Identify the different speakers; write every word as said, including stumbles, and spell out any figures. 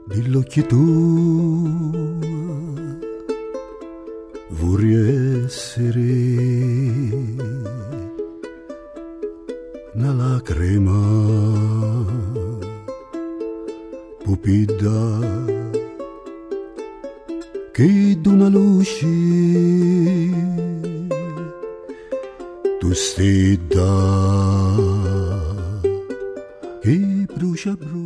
Speaker 1: dillo che tu vorrei essere una lacrima pupilla che d'una luce tu stai da che brucia brucia